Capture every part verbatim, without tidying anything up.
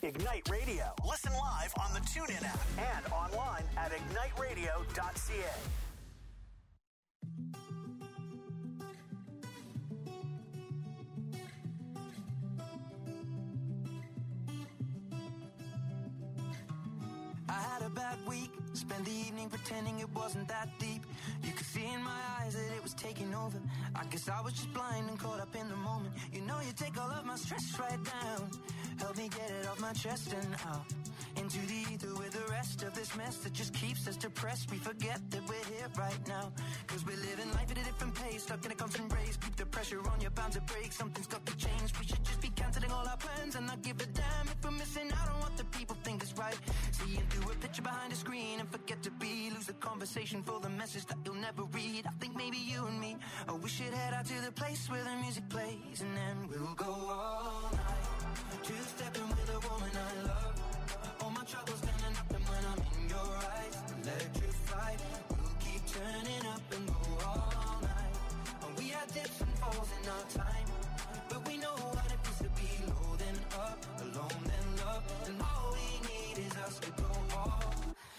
Ignite Radio. Listen live on the TuneIn app and online at ignite radio dot c a. I had a bad week, spent the evening pretending it wasn't that deep. You could see in my eyes that it was taking over. I guess I was just blind and caught up in the moment. You know you take all of my stress right down. Help me get it off my chest and out into the ether with the rest of this mess that just keeps us depressed. We forget that we're here right now, cause we're living life at a different pace, stuck in a constant race. Keep the pressure on, you're bound to break. Something's got to change. We should just be cancelling all our plans and not give a damn if we're missing out on what the people think is right. Seeing through a picture behind a screen and forget to be, lose the conversation for the message that you'll never read. I think maybe you and me, oh, we should head out to the place where the music plays, and then we'll go all night, two-stepping with a woman I love. All my troubles standing up, and when I'm in your eyes, electrified. We'll keep turning up and go all night. And we had dips and falls in our time, but we know what it feels to be low then up, alone then love, and all we need is us to go all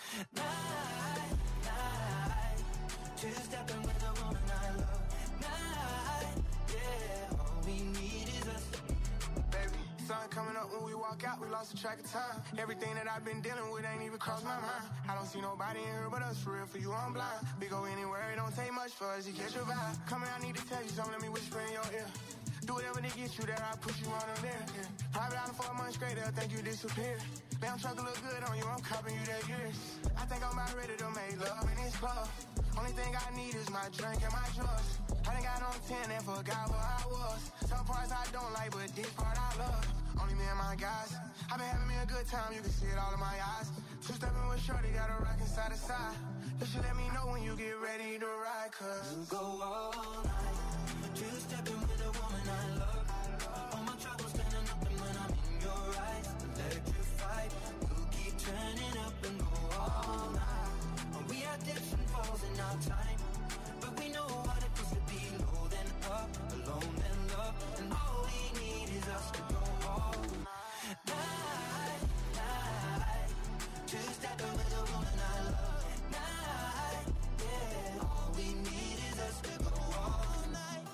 night, night. Two-stepping with a woman I love. Night, yeah. All we need is us. Baby, sun coming up when we walk out, we lost the track of time. Everything that I've been dealing with ain't even crossed my mind. I don't see nobody in here but us, for real, for you I'm blind. We go anywhere, it don't take much for us to catch your vibe. Come here, I need to tell you something, let me whisper in your ear. Do whatever to get you there, I'll put you on a there. Yeah. Private island for a month straight, they'll think you disappeared. Damn truck look good on you, I'm copping you that years. I think I'm about ready to make love in this club. Only thing I need is my drink and my drugs. I done got on ten and forgot where I was. Some parts I don't like, but this part I love. Only me and my guys. I've been having me a good time, you can see it all in my eyes. Two-stepping with Shorty, got a rockin' side to side. You should let me know when you get ready to ride, cause we'll go all night, two-stepping with a woman I love. All my troubles standing up, and when I'm in your eyes, electrified. We'll keep turning up and go all night. And we had dips and falls in our time, but we know what it feels to be low then up, alone then love, and all we need is us to go all night, night. Two-stepping with a woman I love. Night, yeah. All we need is us to go all night.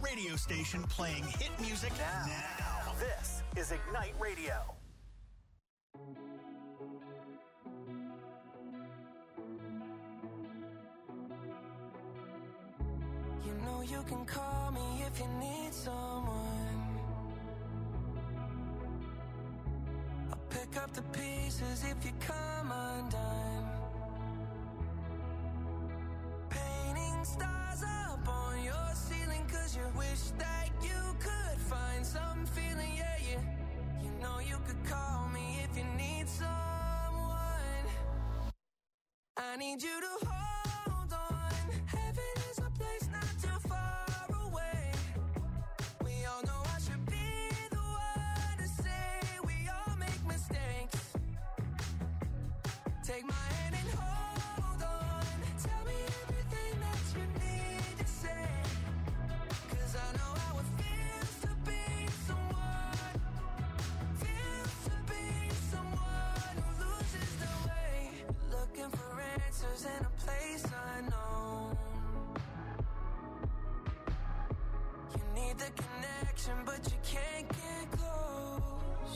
radio station playing hit music now. now. This is Ignite Radio. You know you can call me if you need someone. I'll pick up the pieces if you come undone. Painting stars up on your ceiling 'cause you wish that you could find some feeling, yeah, yeah. You know you could call me if you need someone. I need you to hold on. Heaven is a place not too far away. We all know I should be the one to say we all make mistakes. Take my hand and hold on. Tell me everything that you need to say. 'Cause I know how it feels to be someone. Feels to be someone who loses the way. Looking for answers in a place unknown. You need the connection, but you can't get close.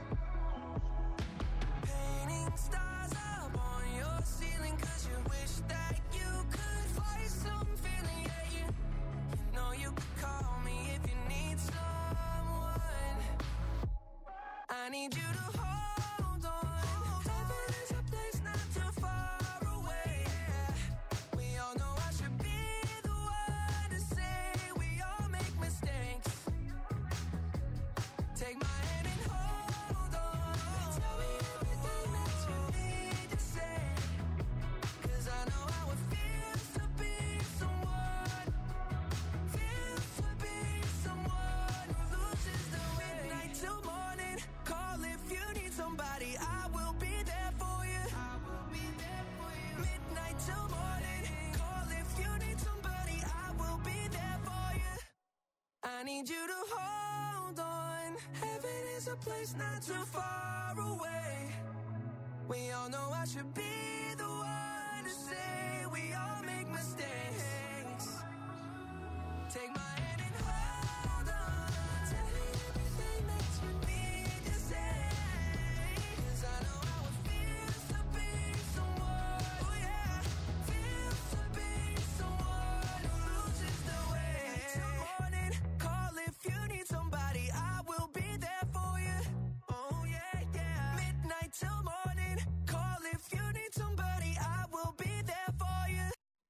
Painting stars up on your ceiling 'cause you wish that you could find some feeling, yeah, you, you know you could call me if you need someone. I need you to hold on. Heaven is a place not too far away. We all know I should be the one to say we all make mistakes. Take my hand and hold on. Tell me everything that you need to say. 'Cause I know how it feels to be someone. Feels to be someone who loses the way. Midnight till morning. Call if you need somebody. I will be there for you. I will be there for you. Midnight till morning. Call if you need somebody. I will be there for you. I need you to hold on. Heaven is a place not too far away. We all know I should be the one to say we all make mistakes. Take my hand and hold on. Tell me everything that you need to say. 'Cause I know how it feels to be someone. Oh yeah, feels to be someone who loses the way. Till morning, call if you need somebody. I will be there for you. Oh yeah, yeah. Midnight till morning, call if you need somebody. I will be there for you.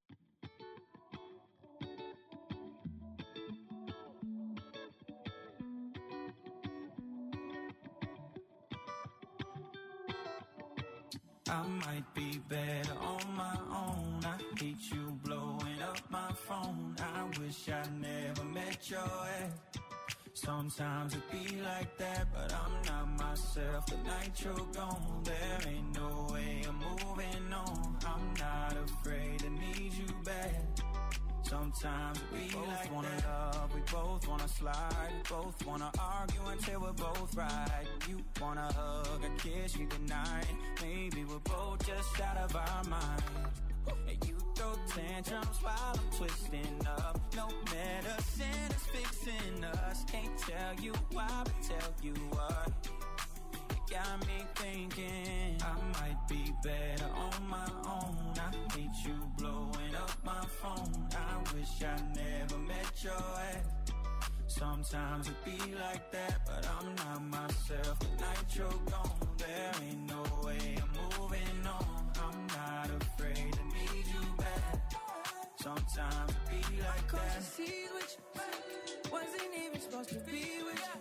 I might be better on my own. I hate you blowing up my phone. I wish I never met your ex. Sometimes it be like that, but I'm not myself the night you're gone. There ain't no way I'm moving on. I'm not afraid to need you back. Sometimes we both like wanna that. Love, we both wanna slide, we both wanna argue until we're both right. You wanna hug and kiss me goodnight. Maybe we're both just out of our mind. And you throw tantrums while I'm twisting up. No medicine is fixing us. Can't tell you why, but tell you what. You got me thinking I might be better on my own. I hate you blowing up my phone. I wish I never met your ex. Sometimes it be like that, but I'm not myself the night you're gone. There ain't no way I'm moving on. I'm not afraid to need you back. Sometimes it be like Cross that. the seas with you. Wasn't even supposed to be with you.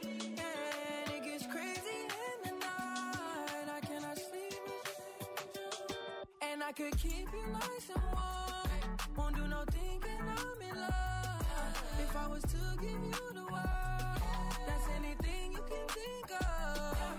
And it gets crazy in the night. I cannot sleep with you. And I could keep you nice and warm. Won't do no thinking I'm in love. If I was to give you the world, that's anything you can think of.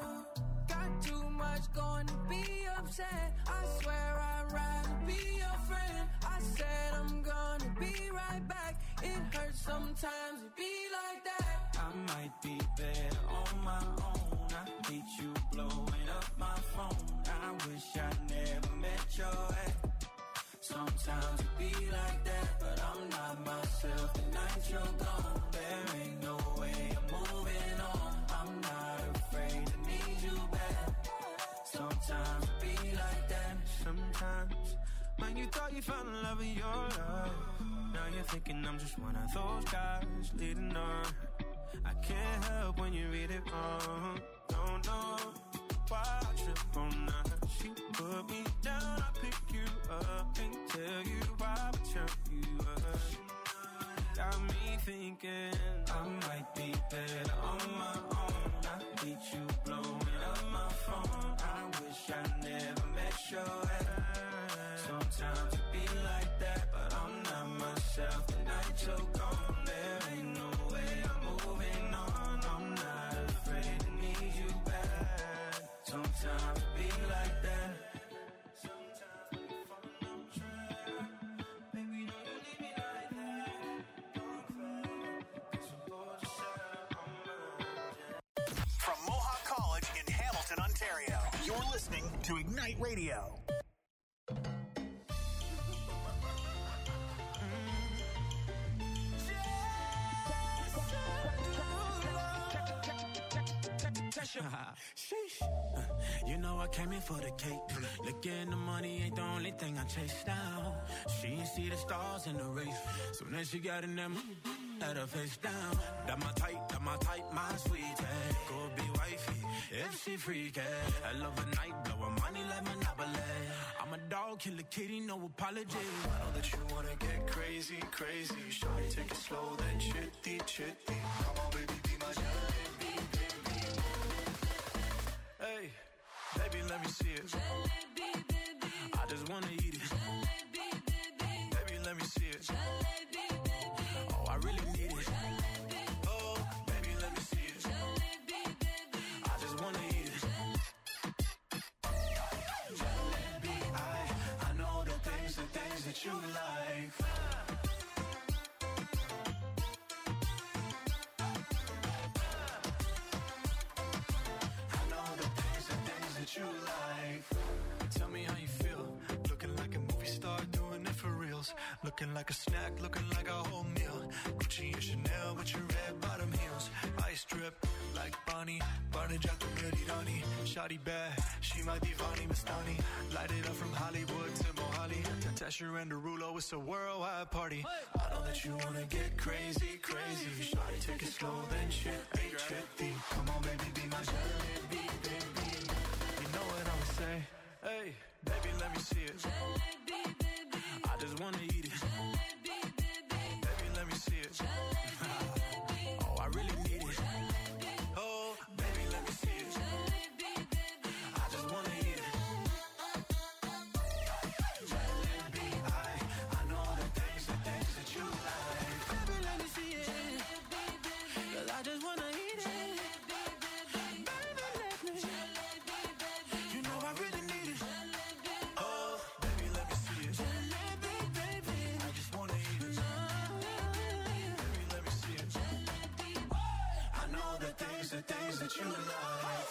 Got too much going to be upset. I swear I'd rather be your friend. I said I'm gonna be right back. It hurts sometimes to be like that. I might be better on my own. I hate you blowing up my phone. I wish I never met your ex. Sometimes it be like that, but I'm not myself. The night you're gone, there ain't no way I'm moving on. I'm not afraid to need you back. Sometimes it be like that. Sometimes when you thought you found the love of your life, now you're thinking I'm just one of those guys leading on. I can't help when you read it wrong. Don't know why I trip on that. She put me down, I pick you up and tell you why I turn you up. Got me thinking I might be better on my own. I hate you blowing up my phone. I wish I never met your ass. Sometimes it be like that, but I'm not myself. The night you're gone, there ain't no way I'm moving on. I'm not afraid to need you back. Sometimes it be like that. Sometimes we fall on track. Baby, don't you leave me like that. Don't cry, 'cause I'm bored to set on mine. From Mohawk College in Hamilton, Ontario, you're listening to Ignite Radio. Sheesh. You know I came in for the cake. Looking the money ain't the only thing I chase down. She ain't see the stars in the race. So then she got in them, had her face down. That my type, that my type, my sweetie. Go be wifey, if she freaky. I love a night, blow her money like Monopoly. I'm a dog, kill a kitty, no apology. I know that you wanna get crazy, crazy. Shawty, take it slow, then chitty, chitty. Come on, baby, be my jalebi, baby. Hey, baby, let me see it. Jalebi, baby. I just wanna eat it. Jalebi, baby. Baby, let me see it. Jalebi, baby. Oh, I really need it. Jalebi. Oh, baby, let me see it. Jalebi, baby. I just wanna eat it. Jalebi, I, I know the things, the things that you like. You like. Tell me how you feel. Looking like a movie star, doing it for reals. Looking like a snack, looking like a whole meal. Gucci and Chanel with your red bottom heels. Ice drip like Bonnie. Barney Jack the Merirani. Shawty bad, she my divani Mastani. Light it up from Hollywood to Mohali. Tesher and Derulo, it's a worldwide party. I know that you wanna get crazy, crazy. Shawty, take it slow, then chitty, chitty. Come on, baby, be my jalebi, baby. Know what I'ma say? Hey, baby, let me see it. Jalebi, baby. I just wanna eat it. Jalebi, baby. Baby, let me see it. Jalebi, oh, I really need it. Jalebi. Oh, baby, let me see it. Jalebi, baby. I just wanna eat it. Jalebi, I, I know the things, the things that you like. Baby, let me see it. Jalebi, baby. 'Cause I just wanna eat it. The things that you like.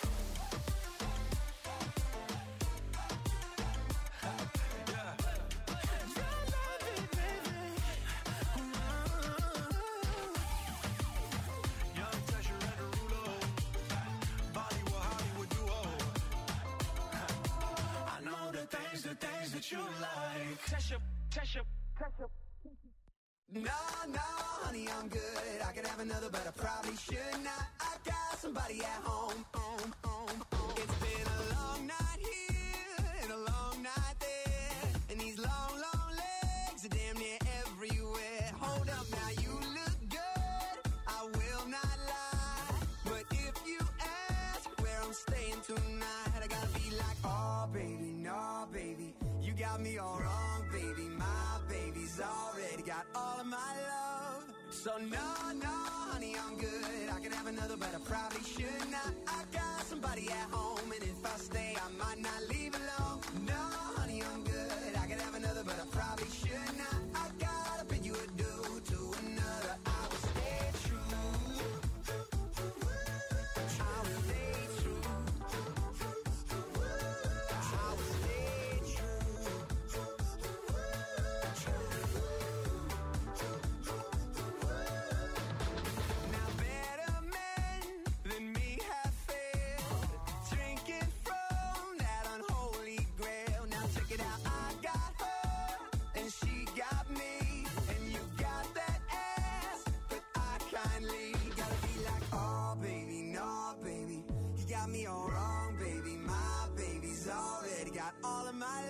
Yeah. Young Tesher and Derulo. Bollywood, Hollywood duo. I know the things, the things that you like. Tesher, Tesher, Tesher. No, no, honey, I'm good. I could have another, but I probably should not. I got somebody at home. home, home, home. It's been a long night here and a long night there, and these long, long legs are damn near everywhere. Hold up, now you look good. I will not lie, but if you ask where I'm staying tonight, I gotta be like, oh baby, no baby, you got me all wrong, baby. My baby's already got all of my love. So no, no, honey, I'm good. I could have another, but I probably should not. I got somebody at home, and if I stay, I might not leave alone. No, honey, I'm good. I could have another, but I probably should not. I gotta bid you adieu to another. I will stay true. I will stay true. I will stay true.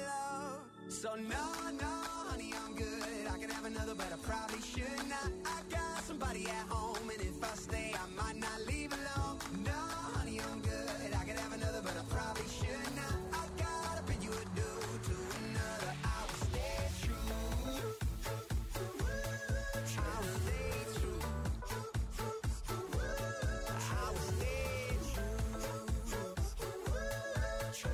love. So no, no, honey, I'm good. I could have another, but I probably should not. I got somebody at home, and if I stay, I might not leave alone. No, honey, I'm good. I could have another, but I probably should not. I gotta bid you adieu to another. I will stay true. I will stay true. I will stay true.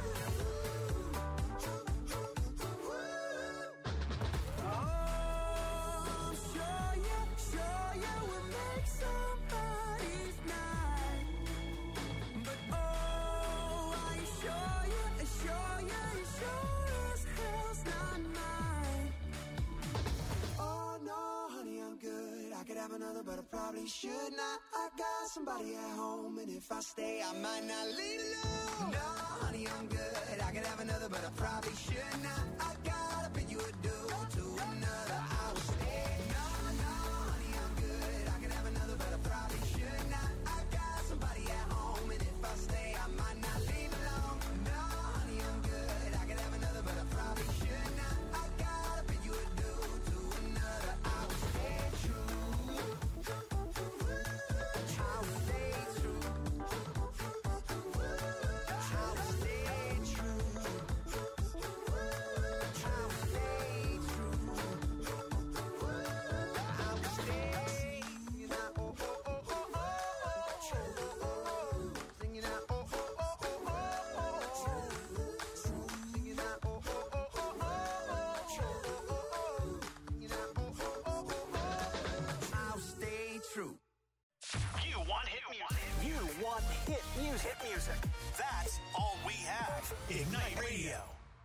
Oh, I'm sure you, sure you will make somebody's night. But oh, are you sure you, sure you, sure as hell's not mine. Oh no, honey, I'm good. I could have another, but I probably should not. I got somebody at home, and if I stay, I might not leave alone. No, honey, I'm good. I could have another, but I probably should not. I gotta bid you adieu to another. I will stay. No, no, honey, I'm good. I could have another, but I probably should not. I got somebody at home, and if I stay, I might not leave alone. No, honey, I'm good. I could have another, but I probably should not. I gotta bid you adieu to another. I will stay true. I will stay true. I will stay true. I will stay true. I will stay. Singing out, oh, oh, oh, oh, oh, oh. Singing out, oh, oh, oh, oh, oh, oh. Singing out, oh, oh, oh, oh, oh, oh. Singing out, oh, oh, oh, oh, oh. I'll stay true. You want hit music. You want hit music. Hit music. That's all we have. Ignite Radio.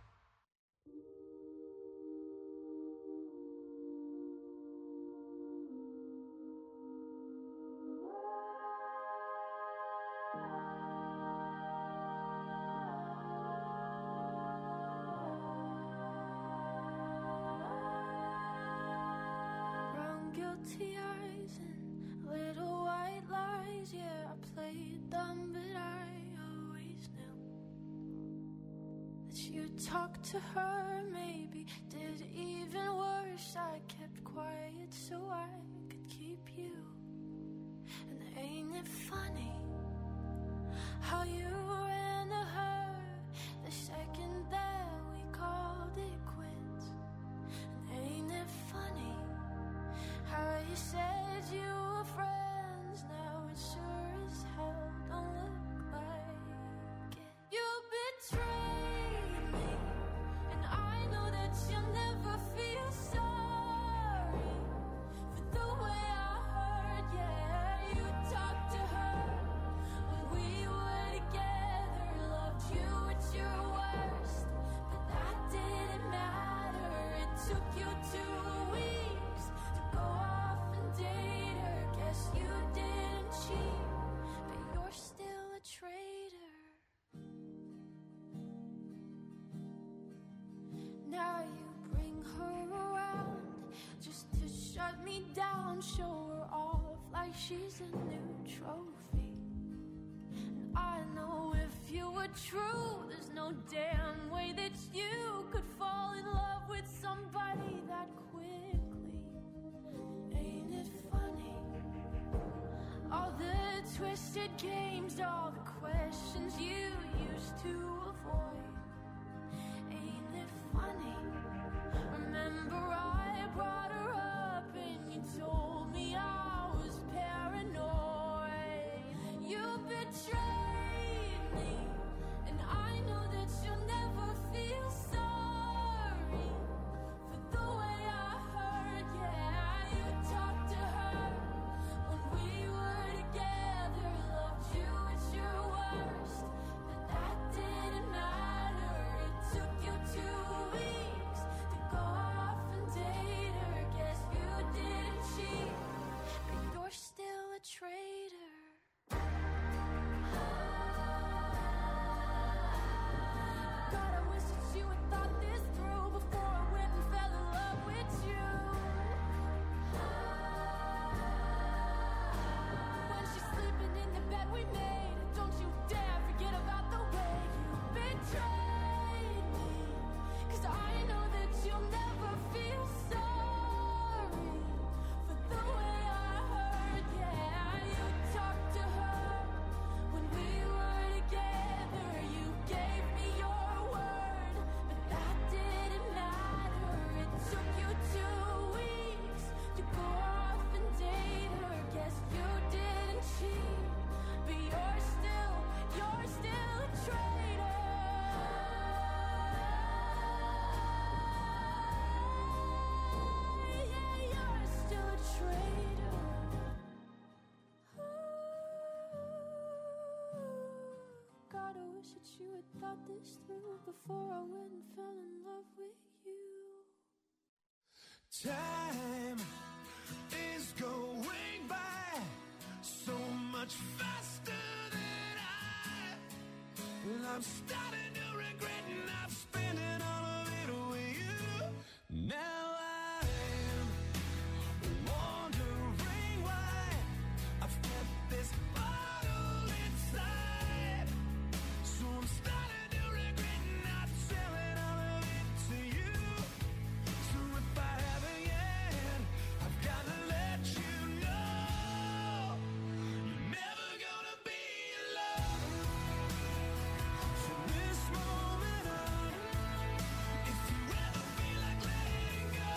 Brown guilty eyes and little white lies. Yeah, I played dumb, but I always knew that you'd talk to her. Maybe did even worse. I kept quiet so I could keep you. And ain't it funny how you ran to her the second that we called it quits? And ain't it funny how you said you were friends? Now it sure as hell don't look like it. You betrayed me, and I know that you'll never feel sorry for the way I heard. Yeah, you talked to her when we were together, loved you at your worst, but that didn't matter. It took you two weeks to go off and date her. Guess you didn't cheat, but you're still a traitor. Now you bring her around just to shut me down, show her off like she's a new trophy. And I know if you were true, there's no damn way that you could fall in love with somebody that quickly. Ain't it funny? All the twisted games, all the questions you used to avoid. Ain't it funny? Remember I brought her up and you told me I was paranoid. You betrayed me, and I know that you'll never feel sorry for the way I heard. Yeah, you talked to her when we were together, loved you at your worst, but that didn't matter. this through before I went and fell in love with you. Time is going by so much faster than I. Well, I'm starting to regret not spending all of it with you. Now I'm wondering why I've kept this bottle inside. So I'm starting to regret not selling all of it to you. So if I haven't yet, I've gotta let you know you're never gonna be alone. From this moment on, if you ever feel like letting go,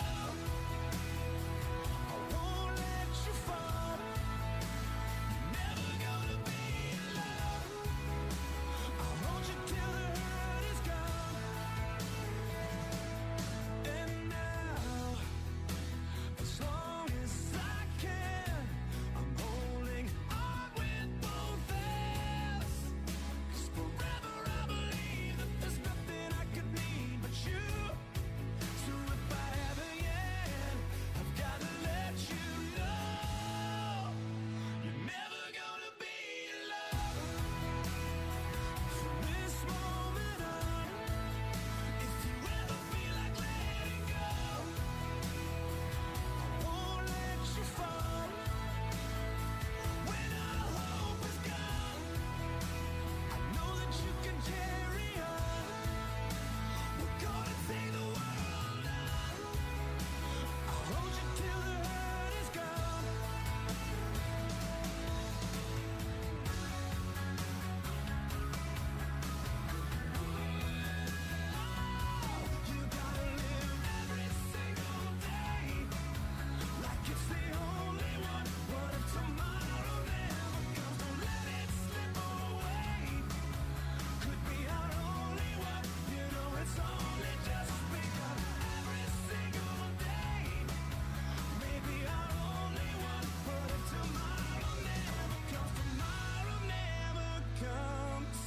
I won't let you fall. You're never gonna be alone. I'll hold you till the hurt is gone. And now, as long as I can, I'm holding on with both hands. 'Cause forever I believe that there's nothing I could need but you. So if I haven't yet, I've gotta let you know you're never gonna be alone. From this moment on, if you ever feel like letting go, I won't let you fall. When all hope is gone, I know that you can carry on. We're gonna take the world on. I'll hold you till the hurt is gone. You gotta live every single day like it's the only one. What if tomorrow never comes? Don't let it slip away. Could be our only one. You know it's only just begun. Every single day, maybe our only one. What if tomorrow never comes? Tomorrow never comes.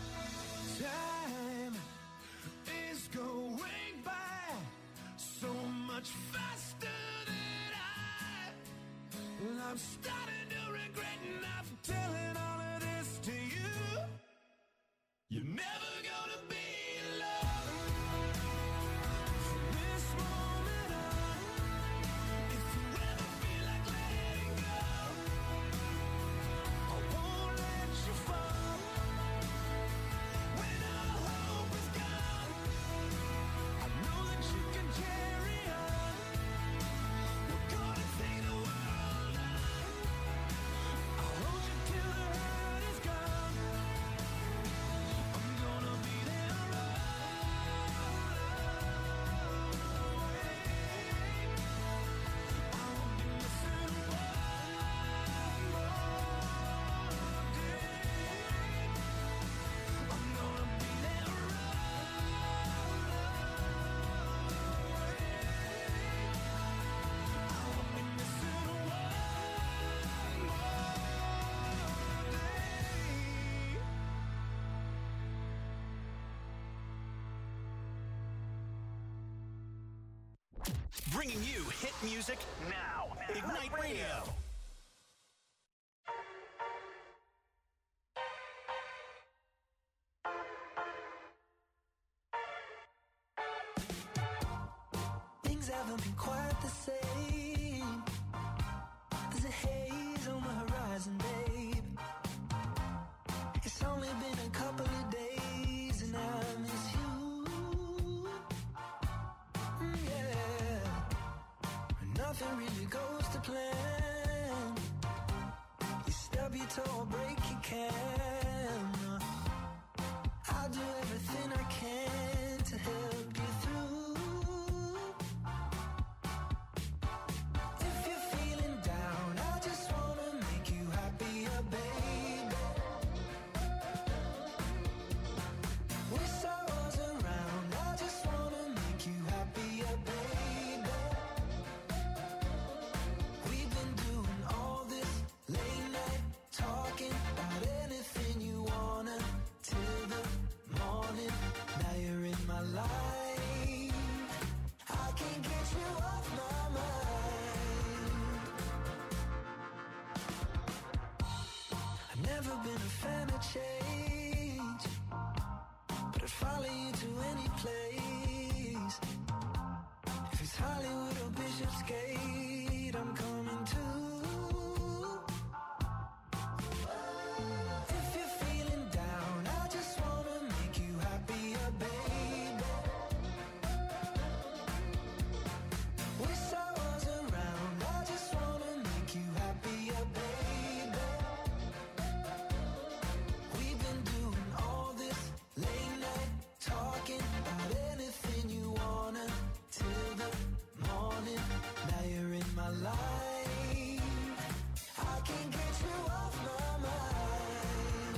Time is going by so much faster than I. Well, I'm starting to regret not telling all of this to you. You're never gonna be alone. From this moment on, if you ever feel like letting go, I won't let you fall. When all hope is gone, I know that you can carry on. We're gonna take the world on. I'll hold you till the hurt is gone. I'm gonna be there always. I won't be missing one more day. I'm gonna be there always. I won't be missing one more day. Bringing you hit music now. Ignite Radio. Things haven't been quite the same. There's a haze on the horizon, babe. It's only been a couple of days and I miss you. Mm, yeah. Nothing really goes to plan. You stub your toe or break your can. I'll do everything I can to help you through. If you're feeling down, I just wanna make you happier, baby. Wish I was around, I just wanna make you happier, baby. We've been doing all this late night talking about anything you wanna till the morning. been a fan of change, but I'd follow you to any place. If it's Hollywood or Bishopsgate, I'm coming too. If you're feeling down, I just wanna make you happier, baby. Wish I was around, I just wanna make you happier, baby. We've been doing all this late night talking about anything you wanna till the morning. Now you're in my life, I can't get you off my mind.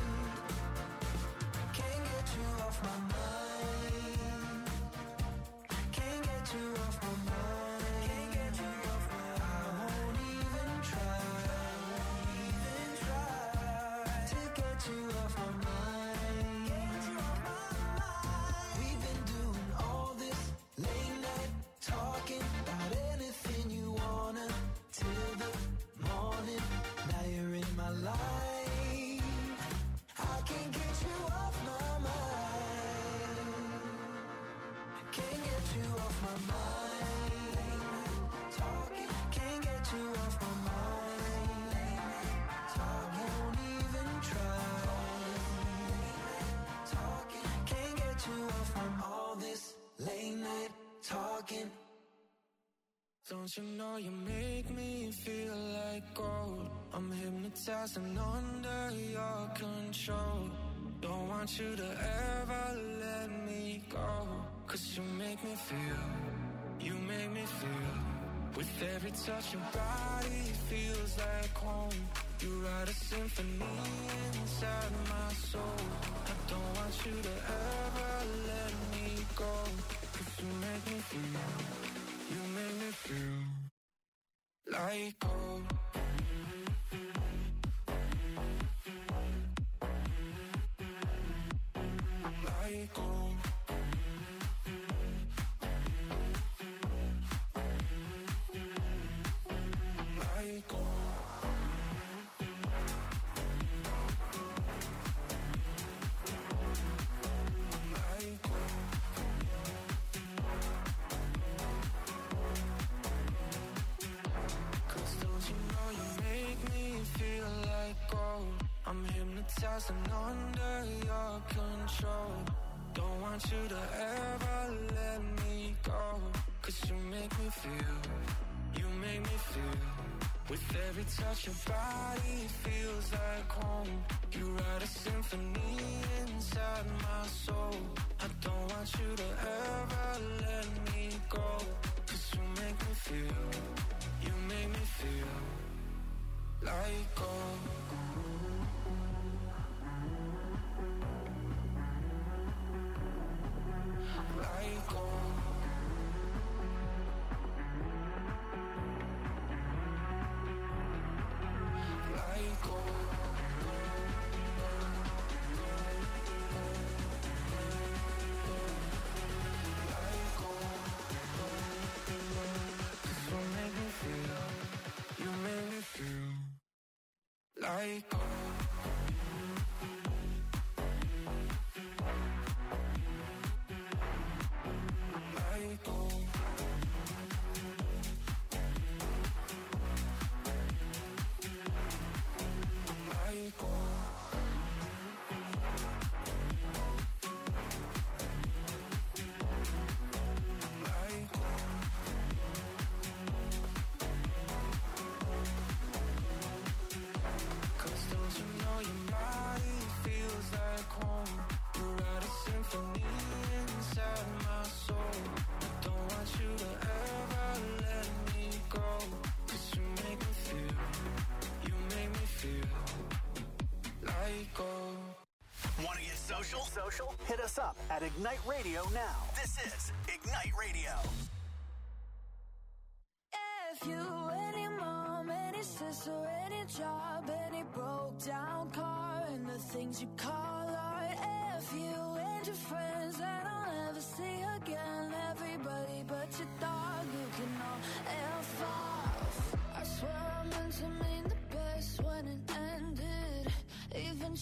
Can't get you off my mind. Can't get you off my mind. Can't get you off my mind. I won't even try, even try to get you off my mind. Get you off my mind. We've been doing all this late night talking about anything you wanna till the morning. Now you're in my life, I can't get you off my mind. Can't get you off my mind. Talking, can't get you off my mind. Talking, won't even try. Talking, can't get you off from all this late night talking. Don't you know you make me feel like gold? I'm hypnotized and under your control. Don't want you to ever let me go. Cause you make me feel, you make me feel. With every touch your body feels like home. You write a symphony inside my soul. I don't want you to ever let me go. Cause you make me feel, you make me feel like gold. Like gold. Like gold. Like gold. Cause don't you know you make me feel like gold? I'm hypnotized and under your control. Don't want you to ever let me go. Cause you make me feel, you make me feel. With every touch your body feels like home. You write a symphony inside my soul. I don't want you to ever let me go. Cause you make me feel, you make me feel like gold. Like gold. Like gold. Like gold. Cause you make me feel, you make me feel like gold. Like gold. Like gold. Like gold. Cause don't you know your body feels like home? You write a symphony inside my soul. I don't want you to ever let me go. Cause you make me feel, you make me feel like gold. Want to get social? Social? Hit us up at Ignite Radio now. This is Ignite Radio. If you, any mom, any sister, any job, any broke down car, and the things you call art. If you and your friends that I'll never see again, everybody but your dog, you can all F off. I swear I meant to mean the best when it ended. Even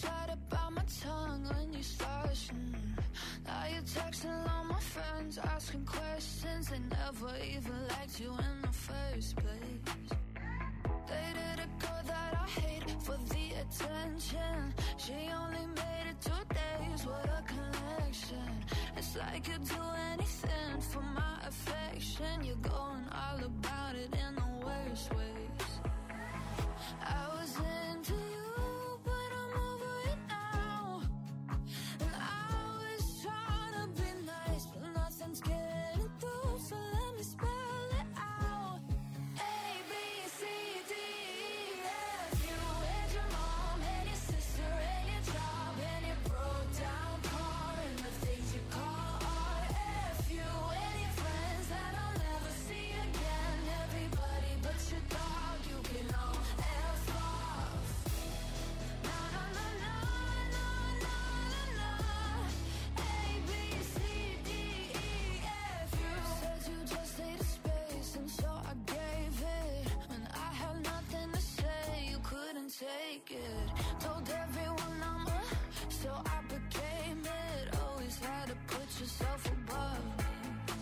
asking questions, they never even liked you in the first place. Dated a girl that I hate for the attention. She only made it two days, what a connection. It's like you'd do anything for my affection. You're going all about it in the worst ways. I was into you, but I'm over it now. And I was trying to be nice, but nothing's getting through, so let me spell it out. A, B, C, D, E, F. You and your mom and your sister and your job and your broke down car and the things you call art. F. You and your friends that I'll never see again. Everybody but your dog, you can all F off. Na na na na na na na na. A, B, C, D, E, F. You said you just needed space, and so I gave it. When I had nothing to say, you couldn't take it. Told everyone I'm a, so I became it. Always had to put yourself above me.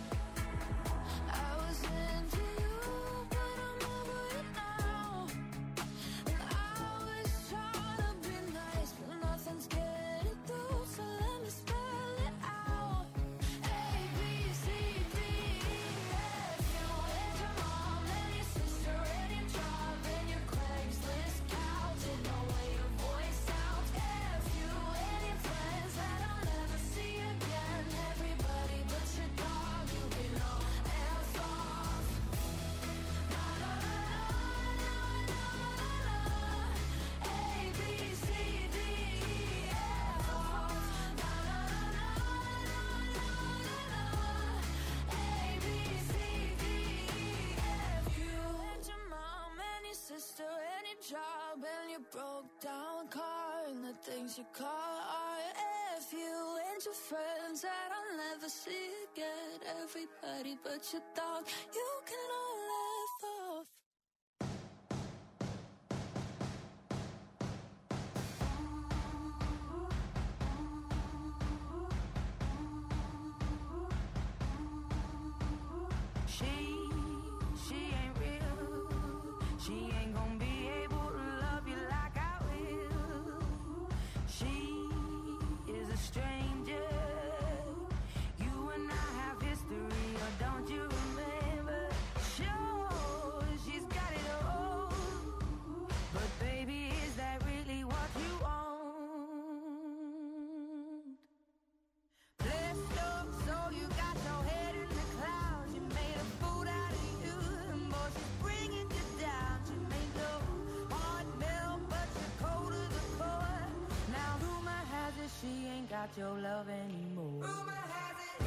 I was into you, but I'm over it now. And I was trying to be nice, but nothing's getting through, so let me spell it out. A, B, C, D, E, F. You and your mom and your sister and your job and your Craigslist couch and the way your voice sounds. F. You and your friends that I'll never see again. Everybody but your dog, you can all F off. Na na na na na na na. A, B, C, D, E, F off. Na na na na na na na. A, B, C, D, E, F. You and your mom and your sister and your job and your broke down car and the things you call art. F. You and your friends that I'll never see again. Everybody but your dog, you can all F off. She, she ain't real. She ain't gonna be able to love you like I will. She is a stranger. You and I have history, or don't you remember? Sure, she's got it all. But baby, is that really what you want? Blessed up, so you got your head in the clouds. You made a fool out of you, and boy, she's bringing you down. She made your heart melt, but you're cold to the core. Now rumor has it she ain't got your love anymore. Rumor has it.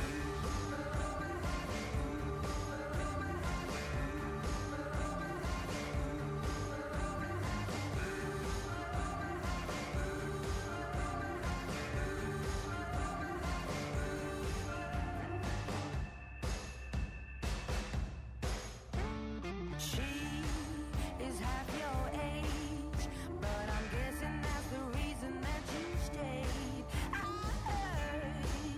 She is half your age, but I'm guessing that's the reason that you stayed. I heard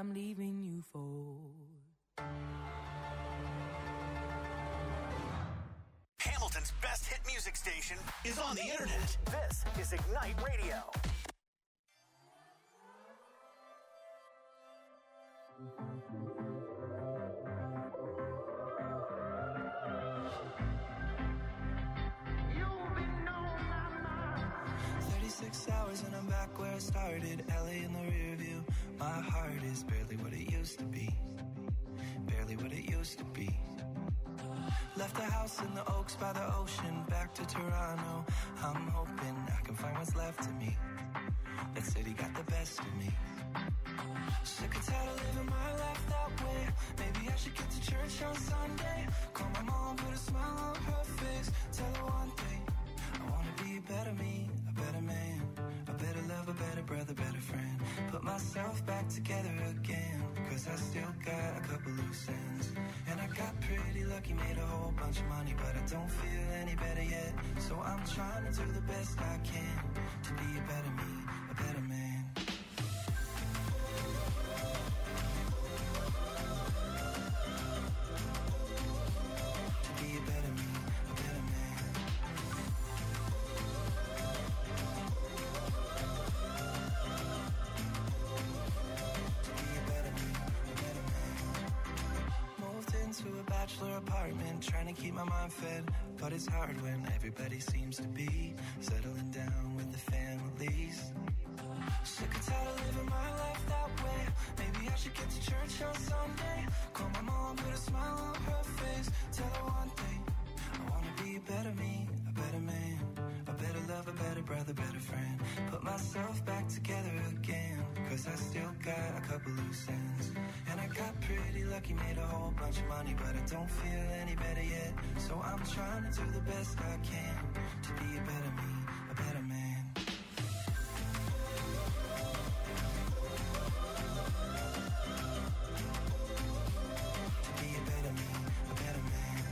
I'm leaving you for. Hamilton's best hit music station is on the internet. This is Ignite Radio. thirty-six hours and I'm back where I started. L A in the rear view. My heart is barely what it used to be. Barely what it used to be. Left the house in the Oaks by the ocean. Back to Toronto. I'm hoping I can find what's left of me. That city got the best of me. Sick and tired of living my life that way. Maybe I should get to church on Sunday. Call my mom, put a smile on her face. Tell her one thing, I wanna be a better me, a better man, a better lover, better brother, better friend. Put myself back together again, cause I still got a couple loose ends. And I got pretty lucky, made a whole bunch of money, but I don't feel any better yet. So I'm trying to do the best I can to be a better me, a better man. Apartment, trying to keep my mind fed, but it's hard when everybody seems to be settling down with the families. Sick and tired of living my life that way. Maybe I should get to church on Sunday. Call my mom, put a smile on her face. Tell her one thing, I wanna be a better me, a better man, a better lover, better brother, better friend. Put myself back together again, cause I still got a couple loose ends. And I got pretty lucky, made a whole bunch of money, but I don't feel any better yet. So I'm trying to do the best I can to be a better me, a better man. To be a better me, a better man.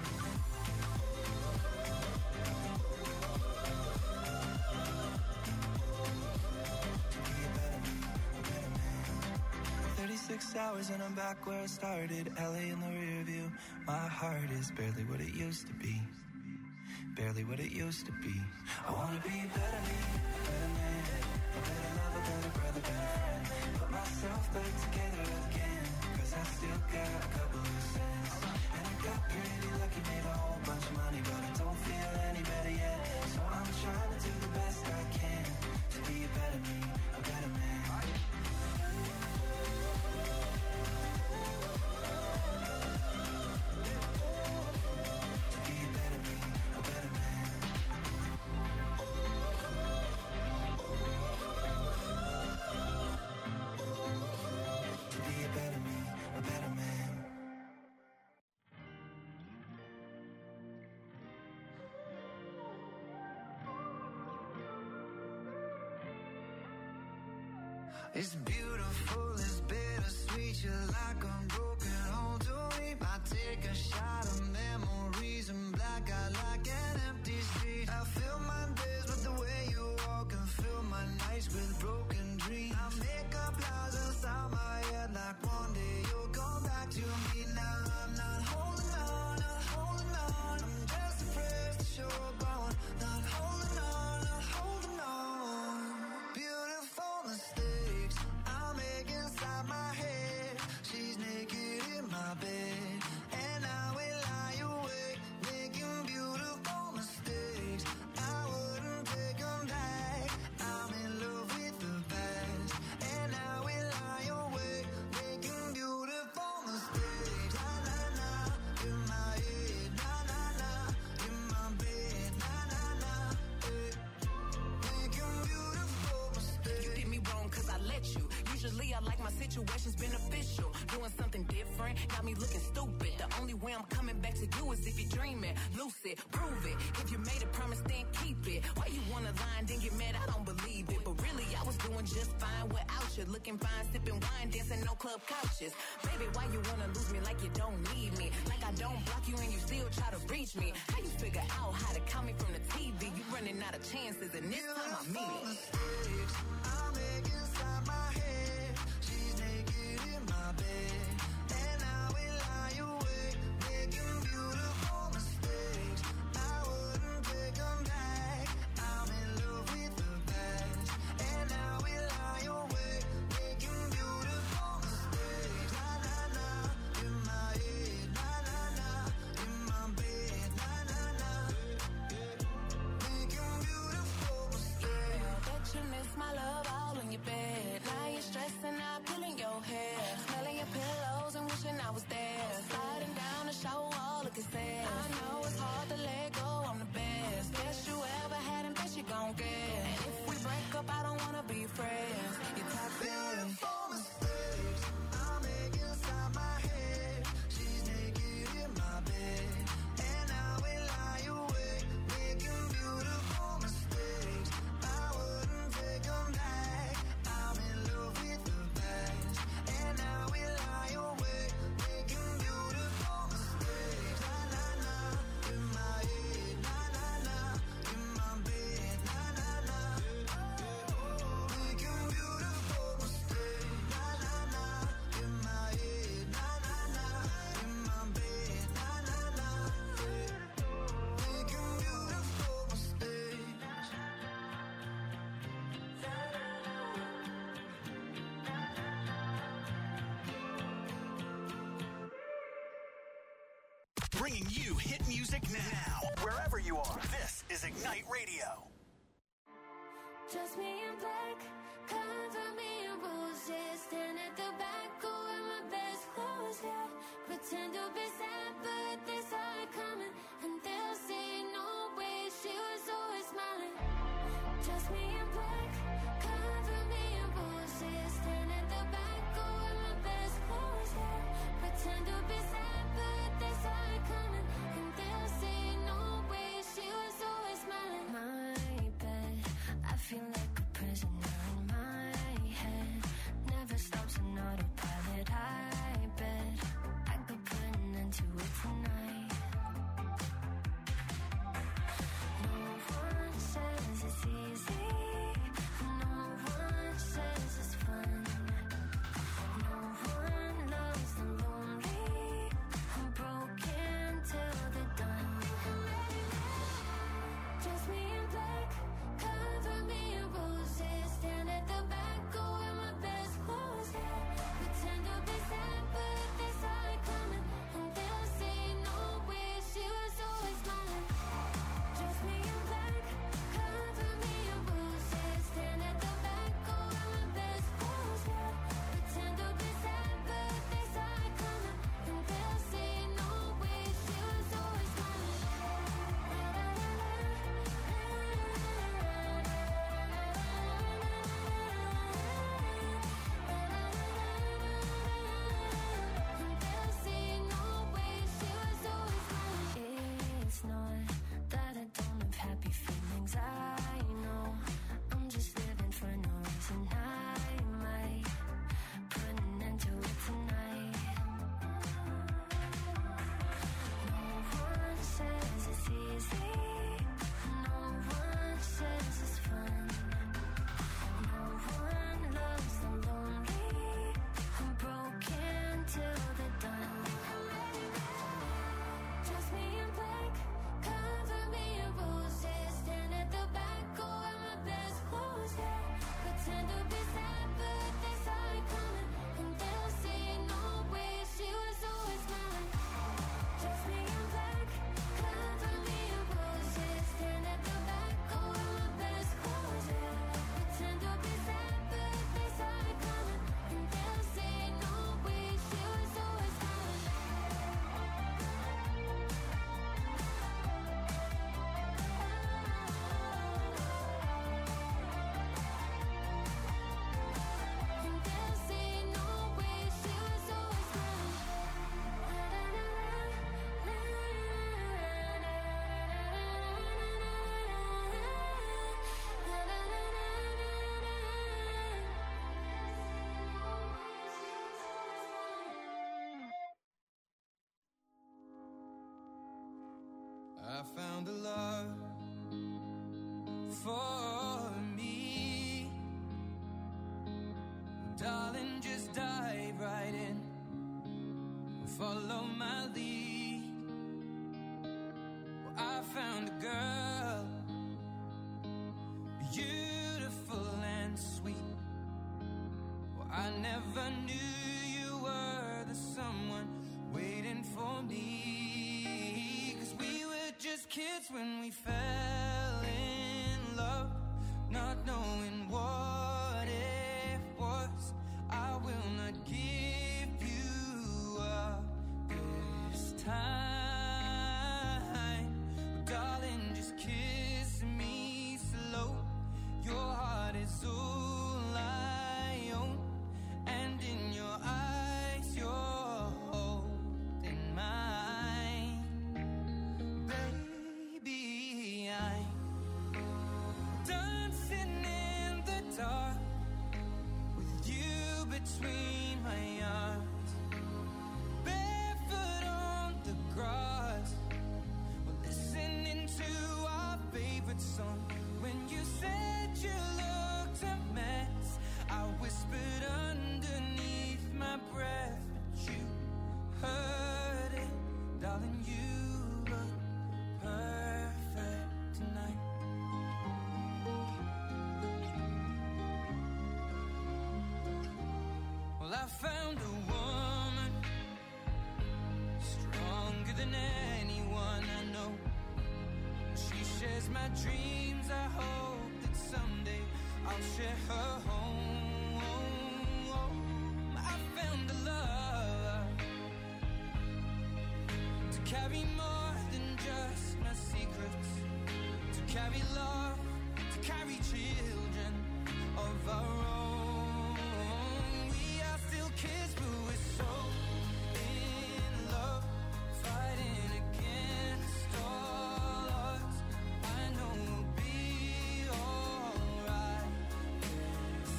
To be a better me, a better man. thirty-six hours and I'm back where I started. L A in the rear view. My heart is barely what it used to be. Barely what it used to be. I wanna be a better me, a better man, a better lover, better brother, better friend. Put myself back together again, cause I still got a couple loose ends. And I got pretty lucky, made a whole bunch of money, but I don't feel any better yet. So I'm trying to do the best I can to be a better me, a better man. It's beautiful, it's bittersweet. You're like a broken home to me. I take a shot of memories and black out like an empty street. I fill my days with the way you walk and fill my nights with broken dreams. I make up lies inside my head like one day you'll come back to me. Now I'm not holding on, not holding on. I'm just afraid to show up on. Not holding on, not holding on. Beautiful mistakes I make inside my head. She's naked in my bed, and I will lie awake, making beautiful mistakes. I wouldn't take them back. I'm in love with the past, and I will lie awake, making beautiful mistakes. Na na na, in my head, na na na, in my bed, na na na, eh. Making beautiful mistakes. You did me wrong cause I let you. Usually I like my situations beneficial. Doing something different got me looking stupid. The only way I'm coming back to you is if you're dreaming. Lucid, prove it. If you made a promise, then keep it. Why you wanna lie and then get mad? I don't believe it. But really, I was doing just fine without you. Looking fine, sipping wine, dancing no club couches. Baby, why you wanna lose me like you don't need me? Like I don't block you and you still try to reach me. How you figure out how to call me from the T V? You running out of chances and this time I mean it. Mistakes I make inside my head. She's naked New hit music now. Wherever you are, this is Ignite Radio. Just me in black, cover me in roses. Stand at the back, go in my best clothes, yeah. Pretend to be sad, but they saw it coming. And they'll say, no way, she was always smiling. Just me in black, cover me in roses. Stand at the back, go in my best clothes, yeah. Pretend to be sad, but they saw it coming. And they'll say, no way, she was always smiling. My bed, I feel like a prisoner in my head. Never stops an autopilot. I bet I could put an end to it tonight. No one says it's easy. No one says it's fun. No one loves the lonely. I'm broken till they're done. Just me in black, cover me in roses. Stand at the back, go in my best clothes, yeah. Pretend to be sad, but they saw it coming. And they'll say, no way, she was always smiling. Just me in black, cover me in roses. Stand at the back, go in my best clothes, yeah. Pretend to be sad, but they saw it coming. And they'll say, no way, she was always smiling. It's not that I don't have happy feelings, I know. I'm just living for no reason. I might put an end to it tonight. No one says it's easy. No one says it's fun. No one loves the lonely. I'm broken till they're done. Just me in black, cover me in roses. Stand at the back, go in my best clothes, yeah. Pretend to be sad, but they saw it coming. And they'll say, no way, she was always smiling. Just me in black, cover me in roses. Stand at the back, go in my best clothes, yeah. Pretend to be sad, but they saw it coming. And they'll say, no way, she was always smiling. And they'll say, no way, she was always I found a love for me. Darling, just dive right in. Follow my lead. Well, I found a girl, beautiful and sweet. Well, I never knew you were the someone waiting for me. 'Cause we were just kids when we fell in love, not knowing what it was. I will not give you up this time. Darling, just kiss me slow. Your heart is all I own, and in your eyes you're holding mine. Baby, I'm dancing in the dark with you between my arms, barefoot on the grass. We're listening to our favorite song. When you said you looked a mess, I whispered underneath my breath, but you heard it, darling. You look perfect tonight. Well, I chase my dreams. I hope that someday I'll share her home. I found a love to carry more than just my secrets, to carry love, to carry children of our own. We are still kids, but we're so in love, fighting against all odds. I know we'll be alright this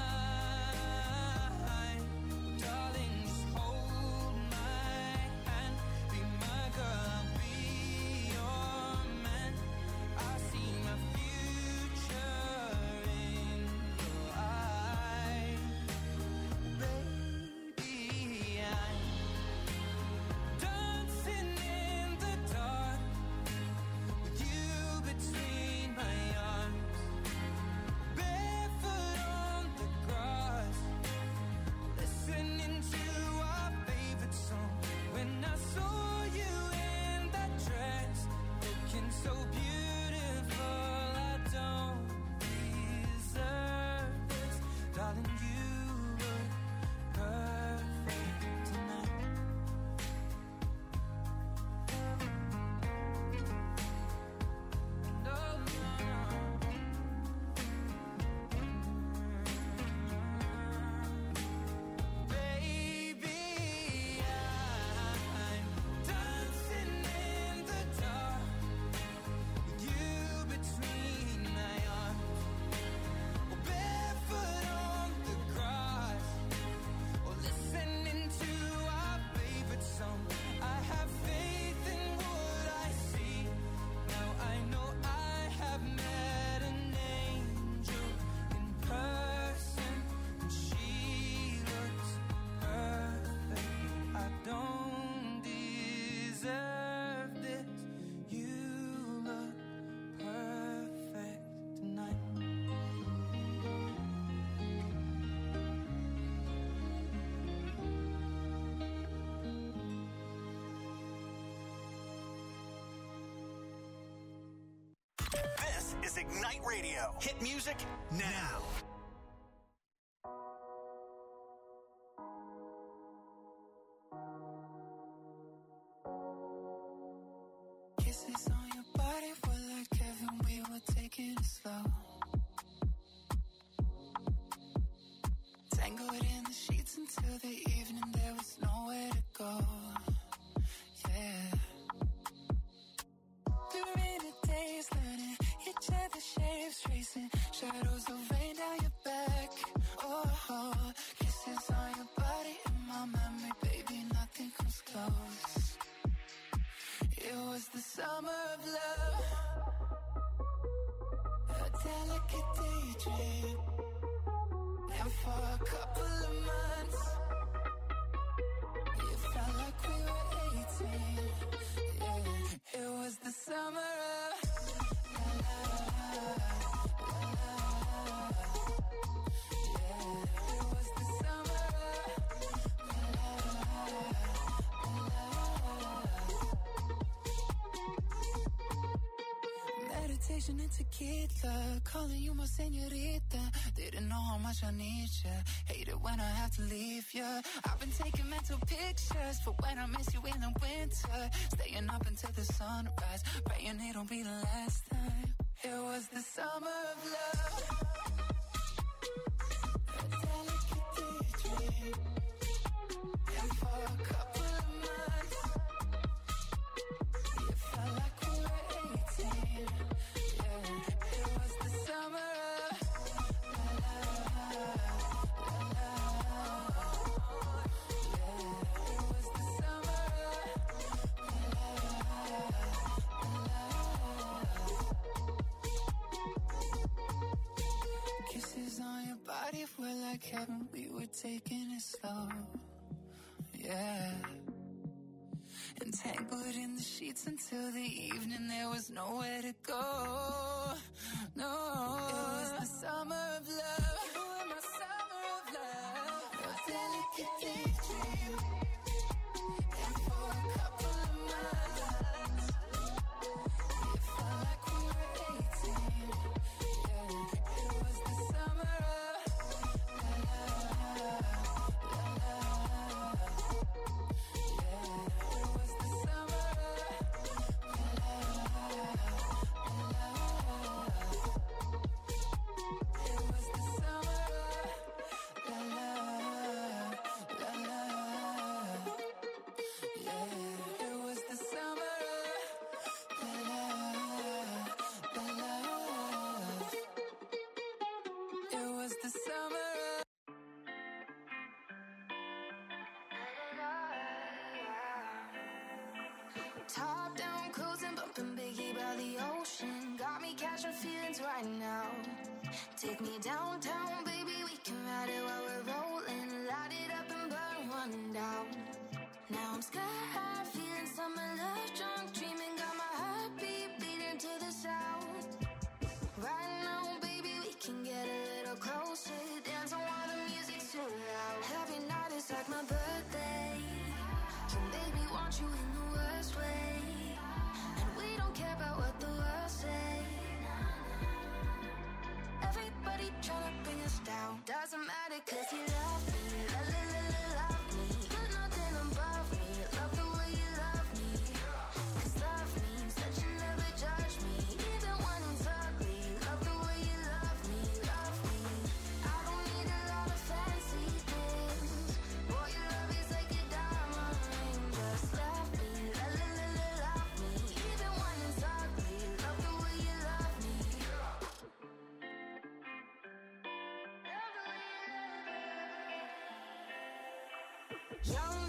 time. Darling, just hold my hand, be my girl, I'll be your man. I see my future in your eyes, baby. I'm dancing in the dark with you between my arms, barefoot on the grass, listening to our favorite song. When I saw you in that dress, looking so beautiful, I don't deserve this. Darling, you look perfect tonight. No, no. Baby, I'm dancing in the dark with you between my arms, or barefoot on the grass, or listening to our favorite song. I have faith in what I see. Now I know I have met an angel in person, and she looks perfect. I don't deserve this. You look perfect tonight. This is Ignite Radio. Hit music now. Kisses on your body were like heaven, we were taking it slow. Tangled in the sheets until the evening, there was nowhere to go. Yeah. During the days, learning each other's shapes, tracing shadows of rain down your back. Oh, oh, kisses on your body in my memory, baby, nothing comes close. It was the summer of love, a delicate daydream, and for a couple of months, it felt like we were eighteen. Yeah, it was the summer of la la la, la la la. Yeah, it was the summer of la la la, la la la. Meditation and tequila, calling you my señorita. Didn't know how much I need ya. Hate it when I have to leave ya. I've been taking mental pictures for when I miss you in the winter. Staying up until the sunrise, praying it don't be the last time. It was the summer of love, a delicate daydream, and for a couple of months, it felt like we were eighteen. Yeah, it was the summer of la la la, la la la. Yeah, it was the summer of la la la, la la. Kisses on your body were like heaven, we were taking it slow. Yeah. Entangled in the sheets until the evening, there was nowhere to go. No, it was the summer of love. You were my summer of love. A delicate daydream, and for a couple of months, it felt like we were catch my feelings right now. Take me downtown, baby, we can ride it while we're rolling. Light it up and burn one down. Now I'm sky high, feeling summer love, drunk, dreaming, got my heartbeat beating to the sound. Right now, baby, we can get a little closer, dance on while the music's too loud. Every night is like my birthday, so baby, want you in the worst way, and we don't care about what the world say. Everybody tryna bring us down, doesn't matter 'cause you love me, la la la la love me. You're nothing above me, love the way you love me. 'Cause love means that you never judge me, even when it's ugly. Love the way you love me, love me. I don't need a lot of fancy things. Boy, your love is like a diamond ring. Just love me, la la la la love me. Even when it's ugly, love the way you love me. Young